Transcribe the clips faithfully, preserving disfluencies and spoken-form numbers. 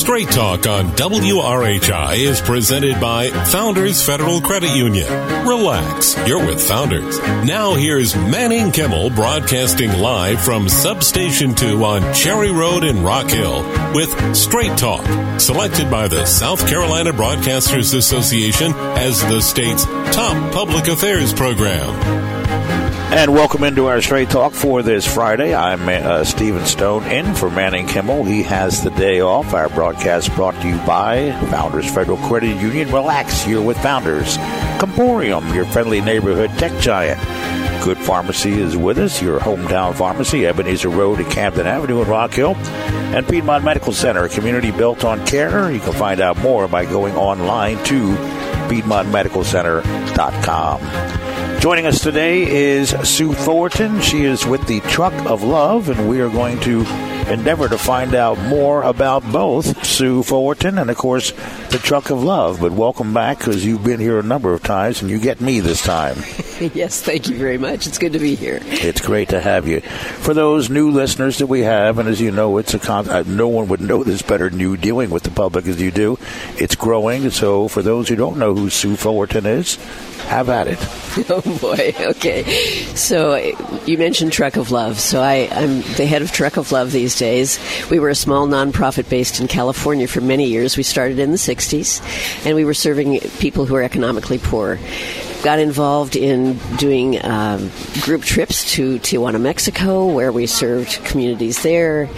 Straight Talk on W R H I is presented by Founders Federal Credit Union. Relax, you're with Founders. Now here's Manning Kimmel broadcasting live from Substation two on Cherry Road in Rock Hill with Straight Talk, selected by the South Carolina Broadcasters Association as the state's top public affairs program. And welcome into our Straight Talk for this Friday. I'm uh, Stephen Stone in for Manning Kimmel. He has the day off. Our broadcast brought to you by Founders Federal Credit Union. Relax, you're with Founders. Comporium, your friendly neighborhood tech giant. Good Pharmacy is with us, your hometown pharmacy, Ebenezer Road and Camden Avenue in Rock Hill. And Piedmont Medical Center, a community built on care. You can find out more by going online to piedmont medical center dot com. Joining us today is Sue Thornton. She is with the Truck of Love, and we are going to endeavor to find out more about both Sue Thornton and, of course, the Truck of Love. But welcome back, because you've been here a number of times, and you get me this time. Yes, thank you very much. It's good to be here. It's great to have you. For those new listeners that we have, and as you know, it's a con- uh, no one would know this better than you dealing with the public as you do. It's growing. So for those who don't know who Sue Thornton is, have at it. Oh, boy. Okay. So you mentioned Truck of Love. So I, I'm the head of Truck of Love these days. We were a small nonprofit based in California for many years. We started in the sixties, and we were serving people who are economically poor. Got involved in doing um, group trips to Tijuana, Mexico, where we served communities there.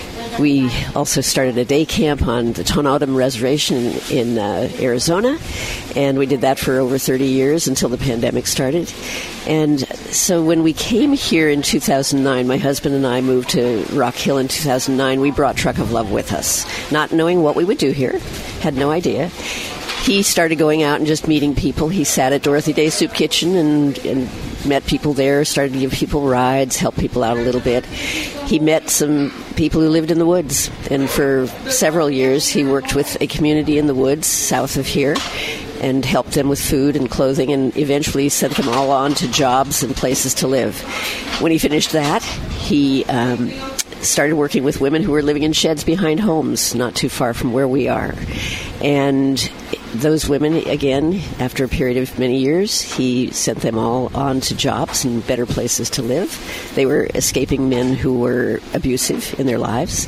We also started a day camp on the Tonawdom Reservation in, in uh, Arizona, and we did that for over thirty years until the pandemic started. And so when we came here in two thousand nine, my husband and I moved to Rock Hill in two thousand nine, we brought Truck of Love with us, not knowing what we would do here, had no idea. He started going out and just meeting people. He sat at Dorothy Day Soup Kitchen and, and met people there, started to give people rides, help people out a little bit. He met some people who lived in the woods, and for several years he worked with a community in the woods south of here and helped them with food and clothing, and eventually sent them all on to jobs and places to live. When he finished that, he um, started working with women who were living in sheds behind homes not too far from where we are. And those women, again, after a period of many years, he sent them all on to jobs and better places to live. They were escaping men who were abusive in their lives.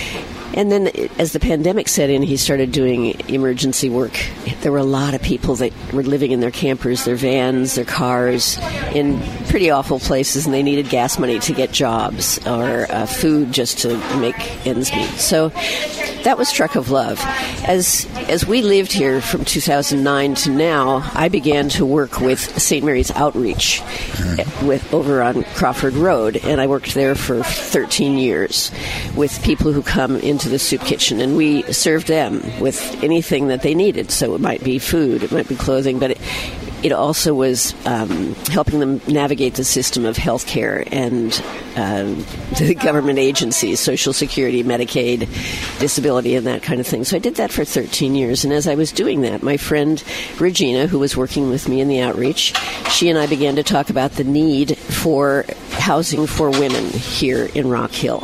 And then as the pandemic set in, he started doing emergency work. There were a lot of people that were living in their campers, their vans, their cars, in pretty awful places, and they needed gas money to get jobs or uh, food just to make ends meet. So that was Truck of Love. As as we lived here from two thousand nine to now, I began to work with Saint Mary's Outreach with over on Crawford Road, and I worked there for thirteen years with people who come into the soup kitchen, and we served them with anything that they needed. So it might be food, it might be clothing, but it, it also was um, helping them navigate the system of health care and um, the government agencies, Social Security, Medicaid, disability, and that kind of thing. So I did that for thirteen years, and as I was doing that, my friend Regina, who was working with me in the outreach, she and I began to talk about the need for housing for women here in Rock Hill.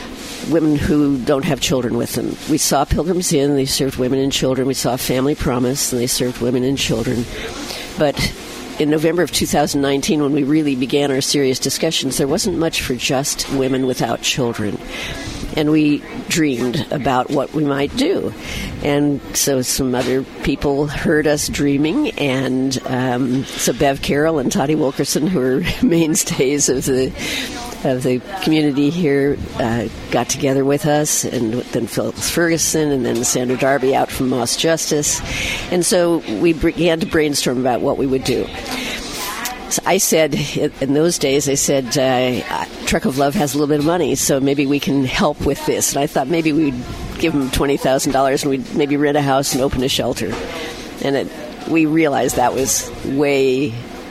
Women who don't have children with them. We saw Pilgrims Inn, they served women and children. We saw Family Promise, and they served women and children. But in November of two thousand nineteen, when we really began our serious discussions, there wasn't much for just women without children. And we dreamed about what we might do. And so some other people heard us dreaming, and um, so Bev Carroll and Toddy Wilkerson, who are mainstays of the of the community here, uh, got together with us, and then Phyllis Ferguson, and then Sandra Darby out from Moss Justice. And so we began to brainstorm about what we would do. So I said, in those days, I said, uh, Truck of Love has a little bit of money, so maybe we can help with this. And I thought maybe we'd give them twenty thousand dollars and we'd maybe rent a house and open a shelter. And it, we realized that was way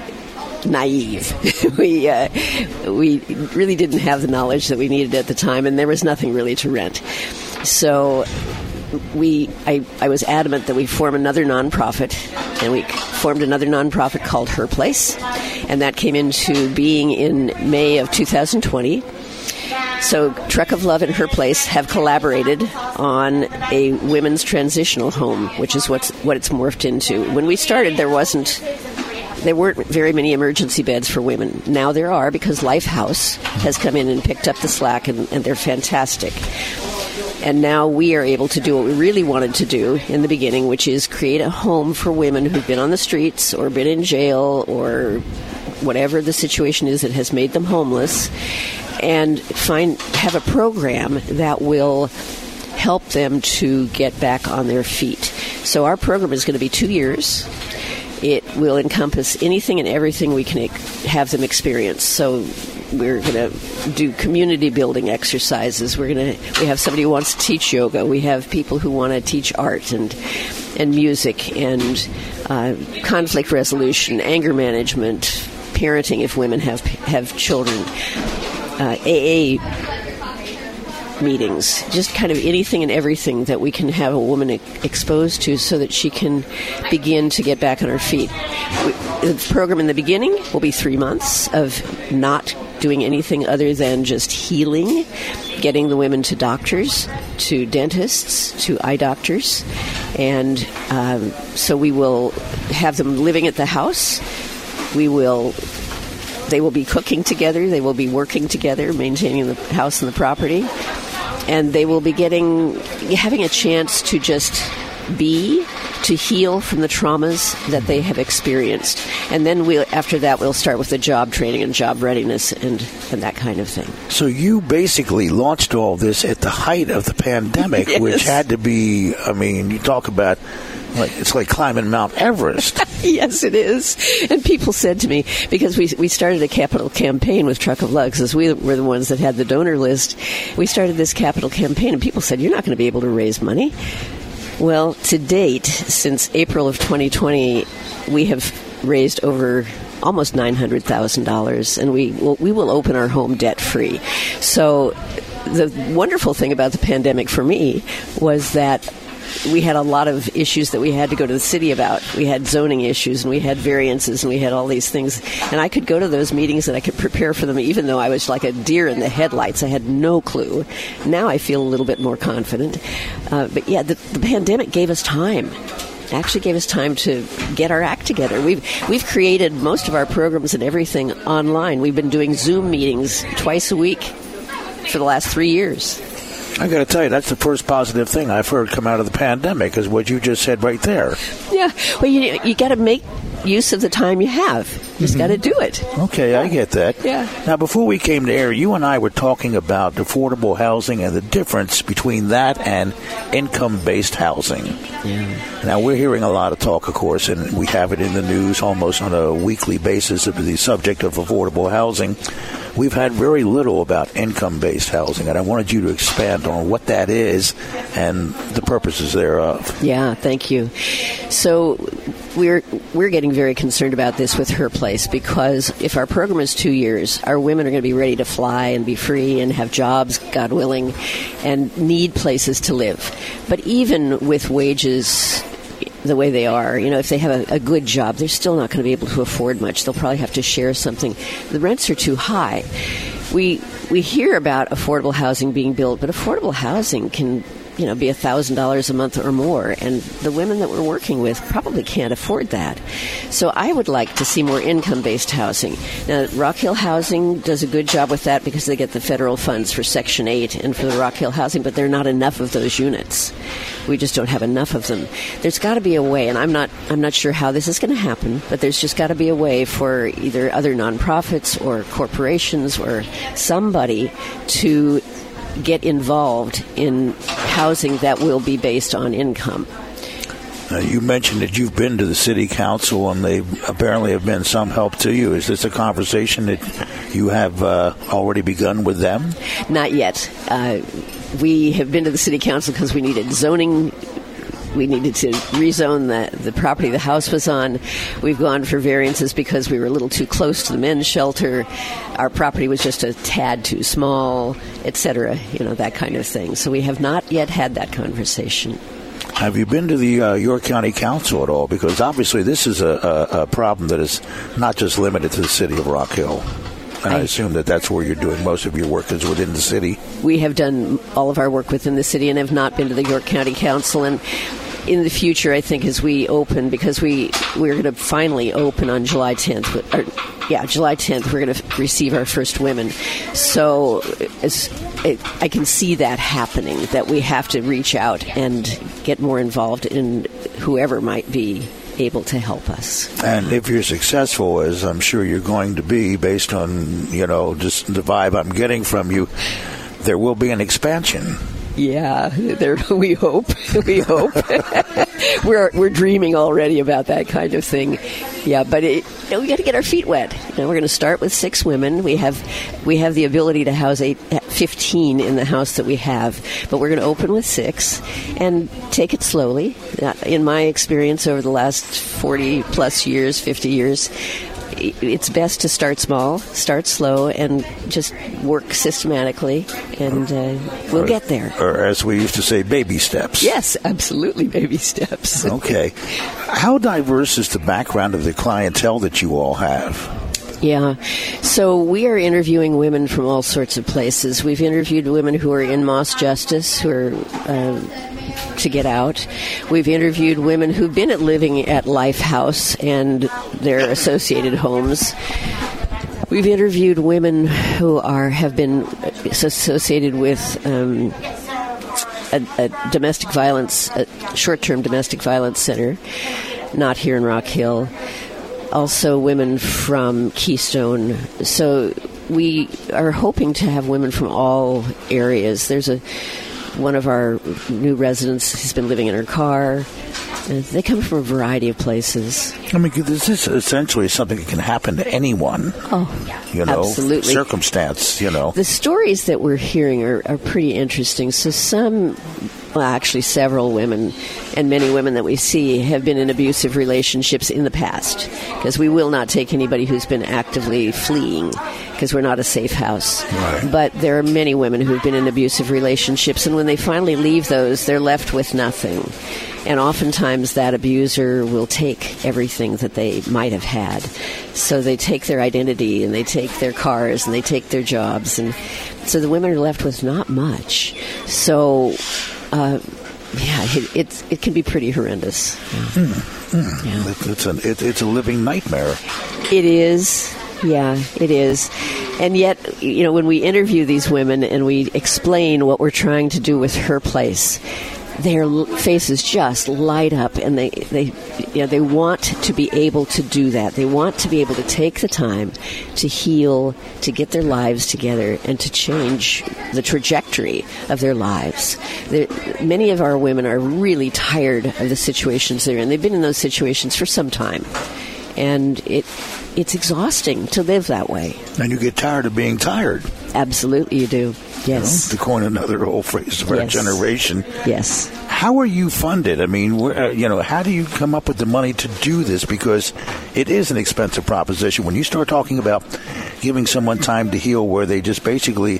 naive. we uh, we really didn't have the knowledge that we needed at the time, and there was nothing really to rent. So we, I, I was adamant that we form another nonprofit, and we formed another nonprofit called Her Place, and that came into being in May of two thousand twenty. So Trek of Love and Her Place have collaborated on a women's transitional home, which is what's what it's morphed into. When we started, there wasn't there weren't very many emergency beds for women. Now there are, because Lifehouse has come in and picked up the slack, and, and they're fantastic. And now we are able to do what we really wanted to do in the beginning, which is create a home for women who've been on the streets or been in jail or whatever the situation is that has made them homeless, and find have a program that will help them to get back on their feet. So our program is going to be two years. It will encompass anything and everything we can have them experience. So we're going to do community building exercises. We're going to we have somebody who wants to teach yoga. We have people who want to teach art and and music and uh, conflict resolution, anger management, parenting if women have have children, uh, A A meetings, just kind of anything and everything that we can have a woman e- exposed to so that she can begin to get back on her feet. We, the program in the beginning will be three months of not doing anything other than just healing, getting the women to doctors, to dentists, to eye doctors. And um, so we will have them living at the house. We will They will be cooking together. They will be working together, maintaining the house and the property. And they will be getting, having a chance to just be, to heal from the traumas that they have experienced. And then we'll, after that, we'll start with the job training and job readiness and, and that kind of thing. So you basically launched all this at the height of the pandemic, yes. Which had to be, I mean, you talk about, like, it's like climbing Mount Everest. Yes, it is. And people said to me, because we we started a capital campaign with Trek of Love, because we were the ones that had the donor list, we started this capital campaign, and people said, you're not going to be able to raise money. Well, to date, since April of twenty twenty, we have raised over almost nine hundred thousand dollars, and we will, we will open our home debt-free. So the wonderful thing about the pandemic for me was that we had a lot of issues that we had to go to the city about. We had zoning issues, and we had variances, and we had all these things. And I could go to those meetings, and I could prepare for them, even though I was like a deer in the headlights. I had no clue. Now I feel a little bit more confident. Uh, but, yeah, the, the pandemic gave us time. Actually gave us time to get our act together. We've we've created most of our programs and everything online. We've been doing Zoom meetings twice a week for the last three years. I got to tell you, that's the first positive thing I've heard come out of the pandemic, is what you just said right there. Yeah, well, you you got to make use of the time you have. You just mm-hmm. got to do it. Okay, I get that. Yeah. Now, before we came to air, you and I were talking about affordable housing and the difference between that and income-based housing. Yeah. Now, we're hearing a lot of talk, of course, and we have it in the news almost on a weekly basis of the subject of affordable housing. We've had very little about income-based housing, and I wanted you to expand on what that is and the purposes thereof. Yeah, thank you. So we're we're getting very concerned about this with Her Place, because if our program is two years, our women are going to be ready to fly and be free and have jobs, God willing, and need places to live. But even with wages the way they are, you know, if they have a, a good job, they're still not going to be able to afford much. They'll probably have to share something. The rents are too high. We we hear about affordable housing being built, but affordable housing can, you know, be one thousand dollars a month or more, and the women that we're working with probably can't afford that. So I would like to see more income-based housing. Now, Rock Hill Housing does a good job with that because they get the federal funds for Section eight and for the Rock Hill Housing, but there are not enough of those units. We just don't have enough of them. There's got to be a way, and I'm not I'm not sure how this is going to happen, but there's just got to be a way for either other nonprofits or corporations or somebody to get involved in housing that will be based on income. Uh, you mentioned that you've been to the city council, and they apparently have been some help to you. Is this a conversation that you have uh, already begun with them? Not yet. Uh, we have been to the city council because we needed zoning. We needed to rezone the, the property the house was on. We've gone for variances because we were a little too close to the men's shelter. Our property was just a tad too small, et cetera, you know, that kind of thing. So we have not yet had that conversation. Have you been to the uh, York County Council at all? Because obviously this is a, a, a problem that is not just limited to the city of Rock Hill. And I, I assume that that's where you're doing most of your work is within the city. We have done all of our work within the city and have not been to the York County Council. And in the future, I think, as we open, because we, we're going to finally open on July tenth. Or, yeah, July tenth, we're going to receive our first women. So as, it, I can see that happening, that we have to reach out and get more involved in whoever might be able to help us. And if you're successful, as I'm sure you're going to be, based on, you know, just the vibe I'm getting from you, there will be an expansion. Yeah, there, we hope. We hope. we're we're dreaming already about that kind of thing. Yeah, but it, you know, we got to get our feet wet. You know, we're going to start with six women. We have we have the ability to house eight, fifteen in the house that we have, but we're going to open with six and take it slowly. In my experience over the last forty plus years, fifty years, it's best to start small, start slow, and just work systematically, and uh, we'll or, get there. Or as we used to say, baby steps. Yes, absolutely, baby steps. Okay. How diverse is the background of the clientele that you all have? Yeah. So we are interviewing women from all sorts of places. We've interviewed women who are in Moss Justice, who are uh, to get out. We've interviewed women who've been at living at Life House and their associated homes. We've interviewed women who are have been associated with um, a, a domestic violence, a short-term domestic violence center, not here in Rock Hill. Also women from Keystone. So we are hoping to have women from all areas. There's a one of our new residents has been living in her car. Uh, they come from a variety of places. I mean, this is essentially something that can happen to anyone. Oh, you know, absolutely. Circumstance, you know. The stories that we're hearing are, are pretty interesting. So some, well, actually several women and many women that we see have been in abusive relationships in the past, because we will not take anybody who's been actively fleeing, because we're not a safe house. Right. But there are many women who've been in abusive relationships, and when they finally leave those, they're left with nothing. And oftentimes that abuser will take everything that they might have had. So they take their identity, and they take their cars, and they take their jobs. And so the women are left with not much. So, uh, yeah, it, it, it can be pretty horrendous. Mm, mm. Yeah. It's, a, it, it's a living nightmare. It is. Yeah, it is. And yet, you know, when we interview these women and we explain what we're trying to do with Her Place, their faces just light up, and they, they, you know, they want to be able to do that. They want to be able to take the time to heal, to get their lives together, and to change the trajectory of their lives. They're, many of our women are really tired of the situations they're in. They've been in those situations for some time, and it it's exhausting to live that way. And you get tired of being tired. Absolutely, you do. Yes. You know, to coin another old phrase of our yes. generation. Yes. How are you funded? I mean, uh, you know, how do you come up with the money to do this? Because it is an expensive proposition. When you start talking about giving someone time to heal, where they just basically,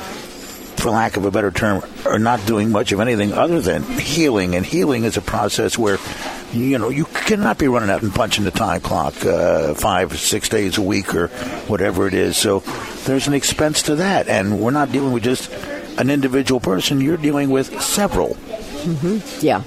for lack of a better term, are not doing much of anything other than healing. And healing is a process where, you know, you cannot be running out and punching the time clock uh, five, six days a week or whatever it is. So there's an expense to that. And we're not dealing with just an individual person. You're dealing with several. Mm-hmm. Yeah.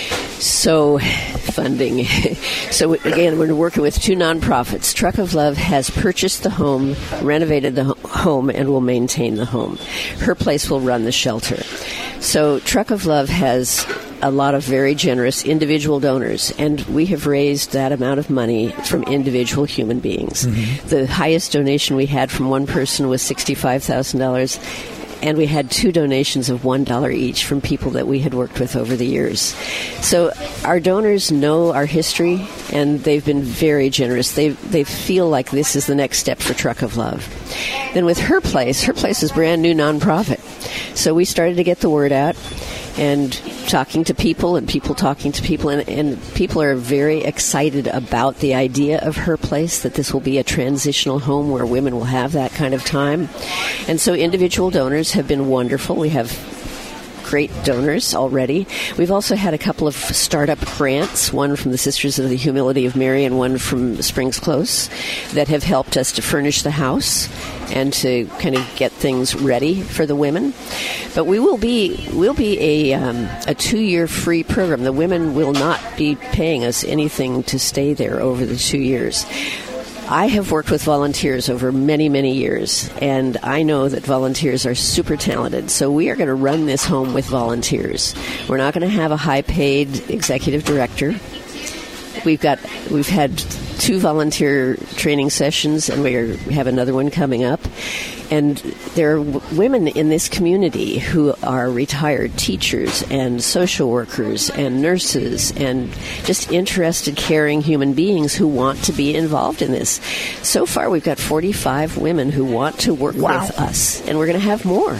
So, funding. So, again, we're working with two nonprofits. Truck of Love has purchased the home, renovated the home, and will maintain the home. Her Place will run the shelter. So, Truck of Love has a lot of very generous individual donors, and we have raised that amount of money from individual human beings. Mm-hmm. The highest donation we had from one person was sixty-five thousand dollars. And we had two donations of one dollar each from people that we had worked with over the years. So our donors know our history, and they've been very generous. They they feel like this is the next step for Truck of Love. Then with Her Place, Her Place is a brand new nonprofit. So we started to get the word out and talking to people and people talking to people. And, and people are very excited about the idea of Her Place, that this will be a transitional home where women will have that kind of time. And so individual donors have been wonderful. We have great donors already. We've also had a couple of startup grants, one from the Sisters of the Humility of Mary and one from Springs Close, that have helped us to furnish the house and to kind of get things ready for the women. But we will be we'll be a um, a two-year free program. The women will not be paying us anything to stay there over the two years. I have worked with volunteers over many, many years, and I know that volunteers are super talented. So we are going to run this home with volunteers. We're not going to have a high-paid executive director. We've got we've had two volunteer training sessions, and we are, have another one coming up. And there are w- women in this community who are retired teachers and social workers and nurses and just interested, caring human beings who want to be involved in this. So far, we've got forty-five women who want to work wow. with us, and we're going to have more.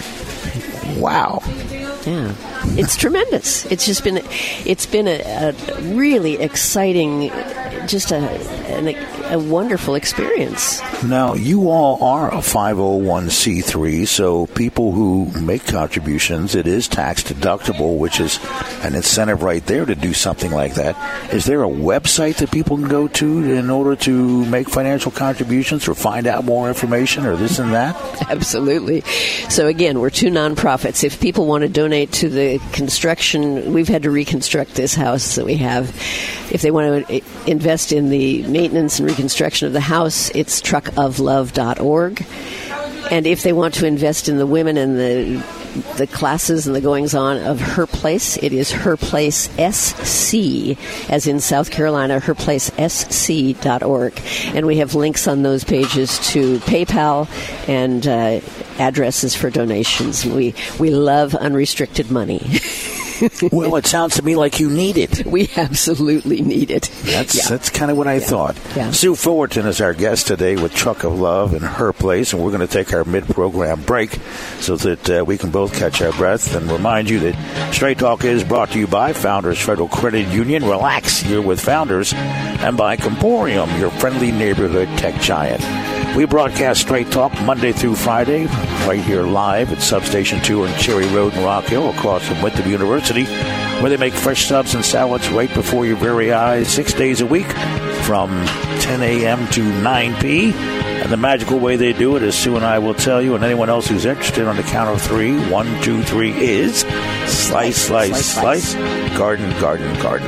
Wow. Yeah, it's tremendous. It's just been, it's been a, a really exciting, just a, an, a wonderful experience. Now, you all are a five oh one c three, so people who make contributions, it is tax deductible, which is an incentive right there to do something like that. Is there a website that people can go to in order to make financial contributions or find out more information or this and that? Absolutely. So again, we're two nonprofits. If people want to donate to the construction, we've had to reconstruct this house that we have. If they want to invest in the maintenance and reconstruction of the house, it's truck of love dot org. And if they want to invest in the women and the the classes and the goings-on of Her Place, it is Her Place S C, as in South Carolina, her place s c dot org. And we have links on those pages to PayPal and uh, addresses for donations. We, we love unrestricted money. Well, it sounds to me like you need it. We absolutely need it. That's yeah. that's kind of what I yeah. thought. Yeah. Sue Fullerton is our guest today with Truck of Love and Her Place, and we're going to take our mid-program break so that uh, we can both catch our breath and remind you that Straight Talk is brought to you by Founders Federal Credit Union. Relax, you're with Founders, and by Comporium, your friendly neighborhood tech giant. We broadcast Straight Talk Monday through Friday, right here live at Substation two on Cherry Road in Rock Hill, across from Winthrop University, where they make fresh subs and salads right before your very eyes, six days a week, from ten a.m. to nine p.m. And the magical way they do it, as Sue and I will tell you, and anyone else who's interested, on the count of three, one, two, three, is slice, slice, slice, slice, slice. garden, garden, garden.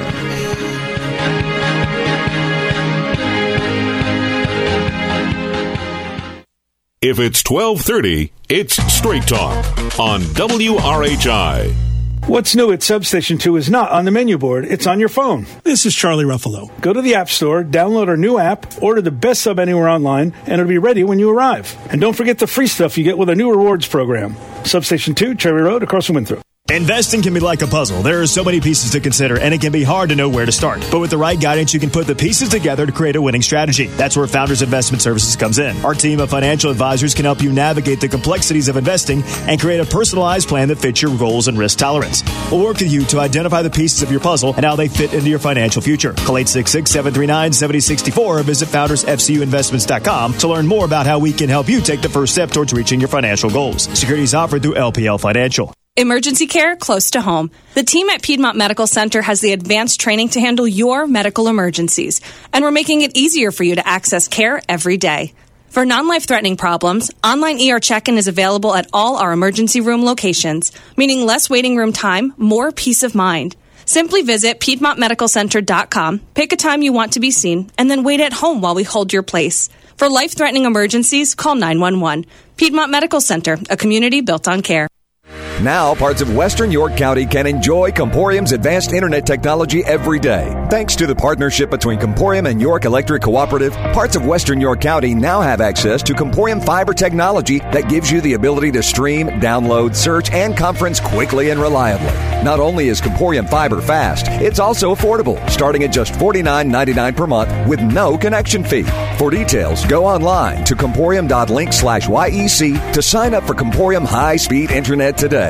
If it's twelve thirty, it's Straight Talk on W R H I. What's new at Substation two is not on the menu board. It's on your phone. This is Charlie Ruffalo. Go to the App Store, download our new app, order the best sub anywhere online, and it'll be ready when you arrive. And don't forget the free stuff you get with our new rewards program. Substation two, Cherry Road, across from Winthrop. Investing can be like a puzzle. There are so many pieces to consider, and it can be hard to know where to start. But with the right guidance, you can put the pieces together to create a winning strategy. That's where Founders Investment Services comes in. Our team of financial advisors can help you navigate the complexities of investing and create a personalized plan that fits your goals and risk tolerance. We'll work with you to identify the pieces of your puzzle and how they fit into your financial future. Call eight six six, seven three nine, seven zero six four or visit founders f c u investments dot com to learn more about how we can help you take the first step towards reaching your financial goals. Securities offered through L P L Financial. Emergency care close to home. The team at Piedmont Medical Center has the advanced training to handle your medical emergencies, and we're making it easier for you to access care every day. For non-life-threatening problems, online E R check-in is available at all our emergency room locations, meaning less waiting room time, more peace of mind. Simply visit piedmont medical center dot com, pick a time you want to be seen, and then wait at home while we hold your place. For life-threatening emergencies, call nine one one. Piedmont Medical Center, a community built on care. Now, parts of Western York County can enjoy Comporium's advanced internet technology every day. Thanks to the partnership between Comporium and York Electric Cooperative, parts of Western York County now have access to Comporium fiber technology that gives you the ability to stream, download, search, and conference quickly and reliably. Not only is Comporium fiber fast, it's also affordable, starting at just forty-nine ninety-nine per month with no connection fee. For details, go online to comporium.link slash YEC to sign up for Comporium high-speed internet today.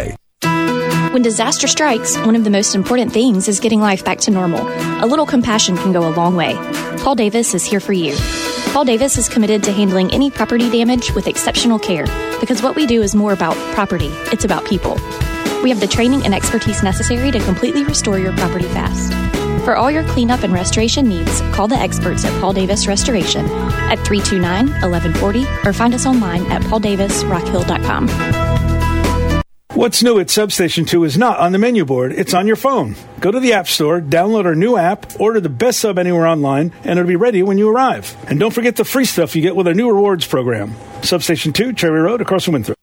When disaster strikes, one of the most important things is getting life back to normal. A little compassion can go a long way. Paul Davis is here for you. Paul Davis is committed to handling any property damage with exceptional care, because what we do is more about property. It's about people. We have the training and expertise necessary to completely restore your property fast. For all your cleanup and restoration needs, call the experts at Paul Davis Restoration at three two nine, one one four zero or find us online at paul davis rock hill dot com. What's new at Substation two is not on the menu board. It's on your phone. Go to the App Store, download our new app, order the best sub anywhere online, and it'll be ready when you arrive. And don't forget the free stuff you get with our new rewards program. Substation two, Cherry Road, across from Winthrop.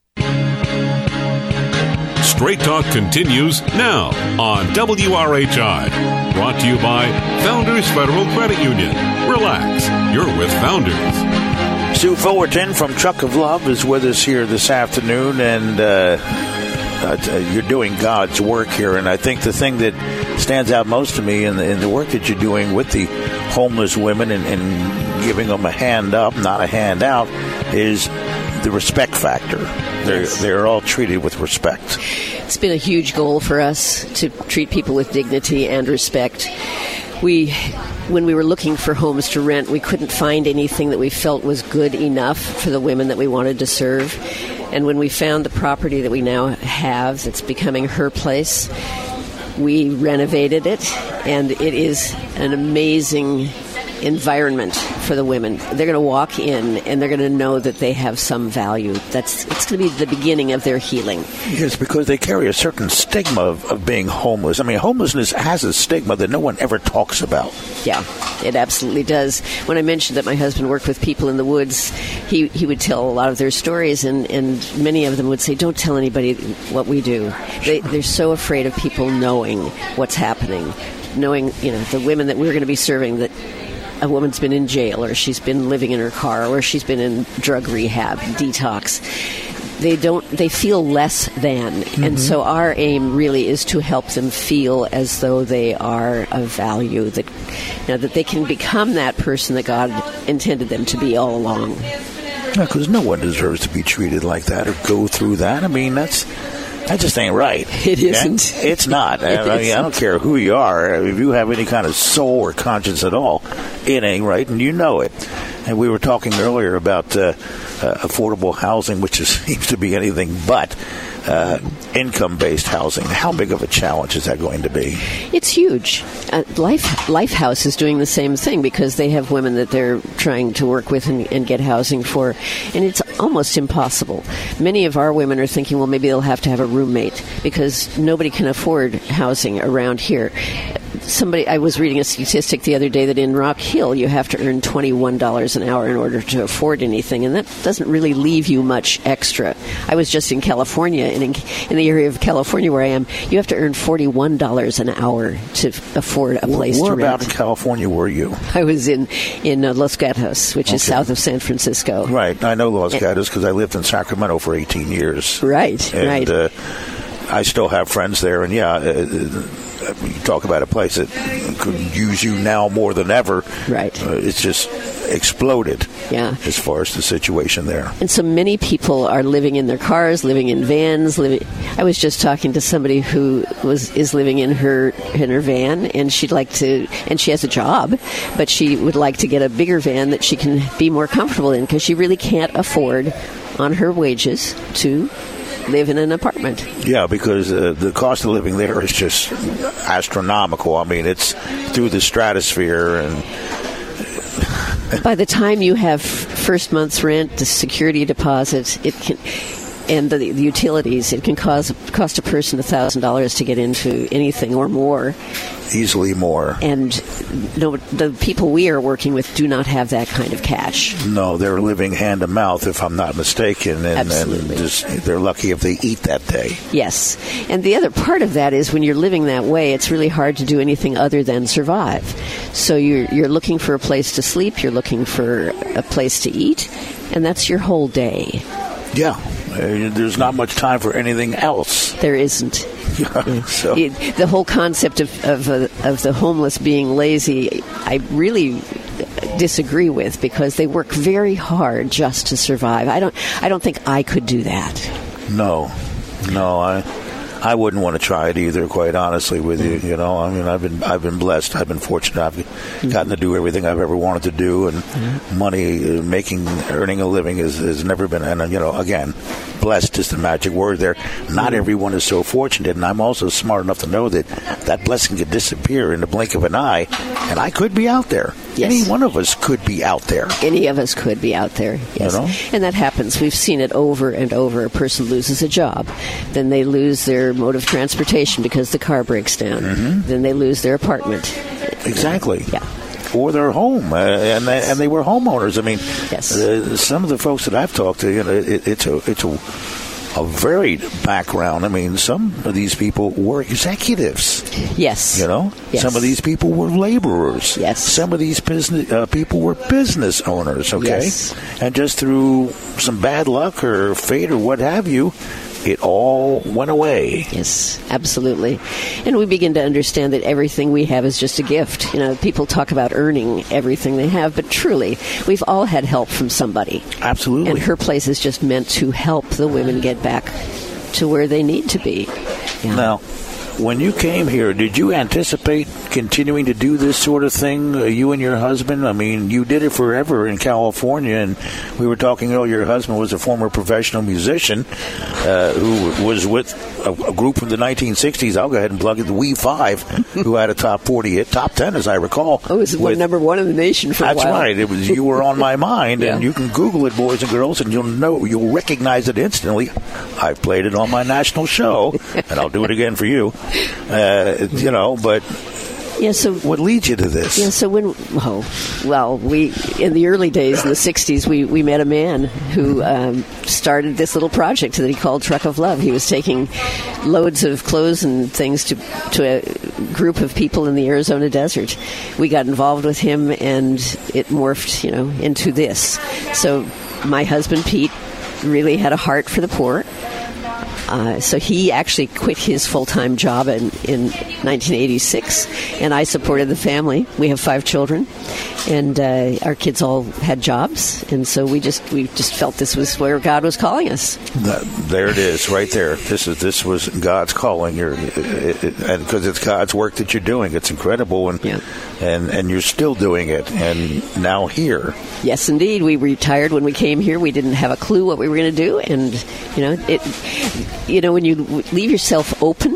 Straight Talk continues now on W R H I. Brought to you by Founders Federal Credit Union. Relax. You're with Founders. Sue Fullerton from Truck of Love is with us here this afternoon, and uh, uh, you're doing God's work here. And I think the thing that stands out most to me in the, in the work that you're doing with the homeless women and, and giving them a hand up, not a handout, is the respect factor. They're, Yes. they're all treated with respect. It's been a huge goal for us to treat people with dignity and respect. We, when we were looking for homes to rent, we couldn't find anything that we felt was good enough for the women that we wanted to serve. And when we found the property that we now have that's becoming her place, we renovated it, and it is an amazing environment for the women. They're going to walk in and they're going to know that they have some value. That's it's going to be the beginning of their healing. Yes, because they carry a certain stigma of, of being homeless. I mean, homelessness has a stigma that no one ever talks about. Yeah, it absolutely does. When I mentioned that my husband worked with people in the woods, he, he would tell a lot of their stories, and, and many of them would say, don't tell anybody what we do. They, they're so afraid of people knowing what's happening, knowing, you know, the women that we're going to be serving, that a woman's been in jail, or she's been living in her car, or she's been in drug rehab, detox. They don't. They feel less than, mm-hmm. and so our aim really is to help them feel as though they are of value. That, you know, that they can become that person that God intended them to be all along. Because no one deserves to be treated like that or go through that. I mean, that's. That just ain't right. It isn't. Yeah? It's not. It I, mean, isn't. I don't care who you are. If you have any kind of soul or conscience at all, it ain't right, and you know it. And we were talking earlier about uh, uh, affordable housing, which is, seems to be anything but uh, income-based housing. How big of a challenge is that going to be? It's huge. Uh, Life Lifehouse is doing the same thing because they have women that they're trying to work with and, and get housing for, and it's almost impossible. Many of our women are thinking, well, maybe they'll have to have a roommate because nobody can afford housing around here. Somebody, I was reading a statistic the other day that in Rock Hill you have to earn twenty-one dollars an hour in order to afford anything, and that doesn't really leave you much extra. I was just in California, and in, in the area of California where I am, you have to earn forty-one dollars an hour to afford a place where, to rent. Where about in California were you? I was in, in uh, Los Gatos, which okay. is south of San Francisco. Right. I know Los Gatos because I lived in Sacramento for eighteen years. Right, and, right. Uh, I still have friends there, and yeah, uh, you talk about a place that could use you now more than ever. Right. Uh, it's just exploded. Yeah. As far as the situation there. And so many people are living in their cars, living in vans. Living. I was just talking to somebody who was is living in her in her van, and she'd like to, and she has a job, but she would like to get a bigger van that she can be more comfortable in because she really can't afford, on her wages, to live in an apartment. Yeah, because uh, the cost of living there is just astronomical. I mean, it's through the stratosphere. And by the time you have first month's rent, the security deposit, it can, and the, the utilities, it can cause, cost a person one thousand dollars to get into anything or more. Easily more. And no, the people we are working with do not have that kind of cash. No, they're living hand to mouth, if I'm not mistaken. And, Absolutely. And just, they're lucky if they eat that day. Yes. And the other part of that is when you're living that way, it's really hard to do anything other than survive. So you're, you're looking for a place to sleep, you're looking for a place to eat, and that's your whole day. Yeah. Uh, there's not much time for anything else. There isn't. Yeah, so. it, the whole concept of of, uh, of the homeless being lazy, I really disagree with, because they work very hard just to survive. I don't. I don't think I could do that. No, no. I I wouldn't want to try it either, quite honestly with you. You know, I mean, I've been I've been blessed. I've been fortunate. I've gotten to do everything I've ever wanted to do, and mm-hmm. money, uh, making, earning a living has, has never been. And uh, you know, again, blessed is the magic word there. Not everyone is so fortunate, and I'm also smart enough to know that that blessing could disappear in the blink of an eye, and I could be out there. Yes. Any one of us could be out there. Any of us could be out there, yes. You know? And that happens. We've seen it over and over. A person loses a job. Then they lose their mode of transportation because the car breaks down. Mm-hmm. Then they lose their apartment. Exactly. Yeah. Or their home, uh, and they, and they were homeowners. I mean, yes. uh, some of the folks that I've talked to, you know, it, it's a it's a a varied background. I mean, some of these people were executives. Yes. You know? Yes. Some of these people were laborers. Yes. Some of these business uh, people were business owners, okay? Yes. And just through some bad luck or fate or what have you, it all went away. Yes, absolutely. And we begin to understand that everything we have is just a gift. You know, people talk about earning everything they have, but truly, we've all had help from somebody. Absolutely. And Her Place is just meant to help the women get back to where they need to be. Yeah. Now, when you came here, did you anticipate continuing to do this sort of thing, uh, you and your husband? I mean, you did it forever in California, and we were talking earlier, your husband was a former professional musician uh, who was with a, a group from the nineteen sixties. I'll go ahead and plug it, the We Five, who had a top forty hit, top ten, as I recall. Oh, it was with, number one in the nation for a that's while. That's right. It was, you were on my mind, yeah. And you can Google it, boys and girls, and you'll know, you'll recognize it instantly. I've played it on my national show, and I'll do it again for you. Uh, you know, but yeah, so what leads you to this? Yeah, so when, oh, well, we, in the early days, in the sixties, we, we met a man who um, started this little project that he called Truck of Love. He was taking loads of clothes and things to, to a group of people in the Arizona desert. We got involved with him, and it morphed, you know, into this. So my husband, Pete, really had a heart for the poor. Uh, so he actually quit his full-time job in, in nineteen eighty-six, and I supported the family. We have five children, and uh, our kids all had jobs, and so we just we just felt this was where God was calling us. That, there it is, right there. This is this was God's calling, you're, it, it, and because it's God's work that you're doing, it's incredible, and yeah. and and you're still doing it, and now here. Yes, indeed. We retired when we came here. We didn't have a clue what we were going to do, and you know it. You know, when you leave yourself open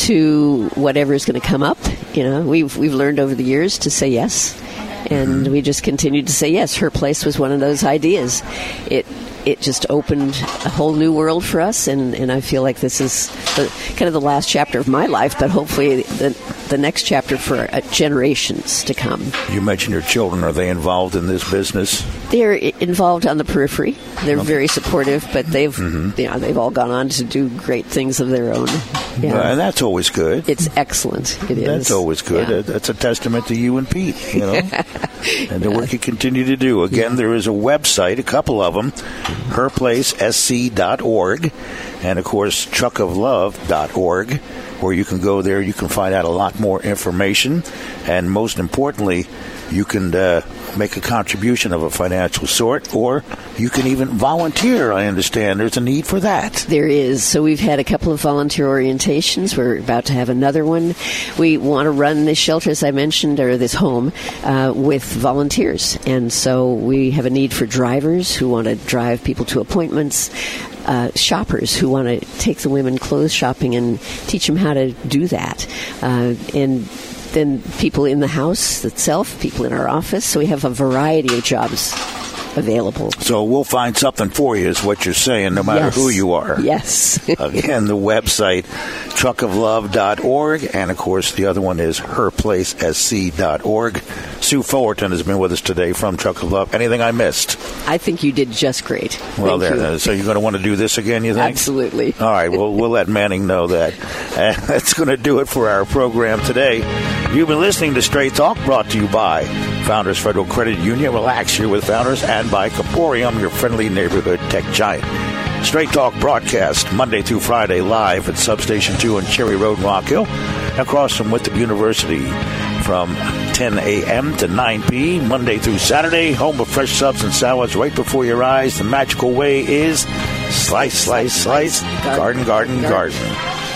to whatever is going to come up, you know, we've we've learned over the years to say yes, and mm-hmm. we just continued to say yes. Her Place was one of those ideas. It it just opened a whole new world for us, and, and I feel like this is the, kind of the last chapter of my life, but hopefully the the next chapter for uh, generations to come. You mentioned your children. Are they involved in this business? They're involved on the periphery. They're okay. very supportive, but they've mm-hmm. you know, they've all gone on to do great things of their own. Yeah. Uh, and that's always good. It's excellent. It is. That's always good. Yeah. That's a testament to you and Pete, you know, and the yeah. work you continue to do. Again, there is a website, a couple of them, her place s c dot org, and, of course, truck of love dot org, where you can go there. You can find out a lot more information, and most importantly, you can uh, make a contribution of a financial sort, or you can even volunteer. I understand there's a need for that. There is. So we've had a couple of volunteer orientations. We're about to have another one. We want to run this shelter, as I mentioned, or this home, uh, with volunteers. And so we have a need for drivers who want to drive people to appointments, uh, shoppers who want to take the women clothes shopping and teach them how to do that. Uh, and then people in the house itself, people in our office. So we have a variety of jobs available. So we'll find something for you is what you're saying, no matter yes. who you are. Yes. Again, the website, truck of love dot org, and, of course, the other one is her place s c dot org. Sue Fullerton has been with us today from Truck of Love. Anything I missed? I think you did just great. Well, Thank there. You. So you're going to want to do this again, you think? Absolutely. All right. Well, we'll let Manning know that. Uh, that's going to do it for our program today. You've been listening to Straight Talk, brought to you by Founders Federal Credit Union. Relax here with Founders, and by Comporium, your friendly neighborhood tech giant. Straight Talk broadcast Monday through Friday live at Substation two on Cherry Road in Rock Hill, across from Winthrop University, from ten a.m. to nine p.m. Monday through Saturday. Home of fresh subs and salads right before your eyes. The magical way is slice, slice, slice, garden, garden, garden. garden.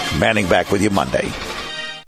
Manning back with you Monday.